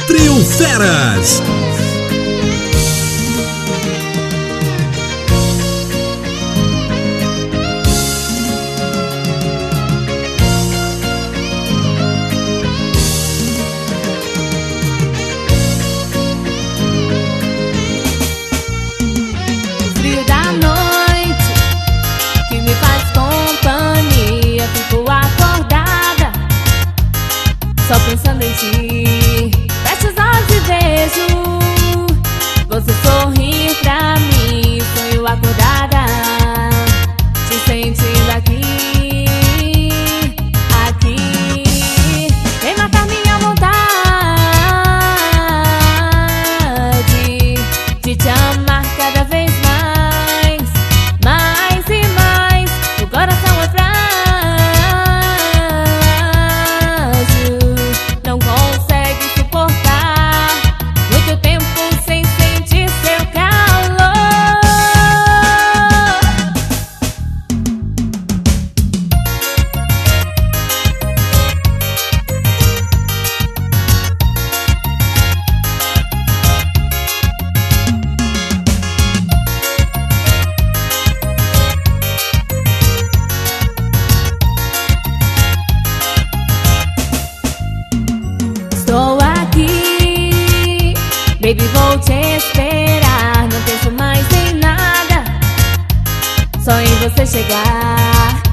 Trio Feras. Frio da noite que me faz companhia, fico acordada só pensando em ti. Fecho os olhos e vejo você sorrir pra mim. Sonho acordada, te sentindo aqui, aqui. Vem matar minha vontade de te amar cada vez mais, mais e mais. O coração é frágil, não consegue suportar muito tempo sem sentir seu calor. Estou aqui, baby, vou te esperar. Não penso mais em nada, só em você chegar.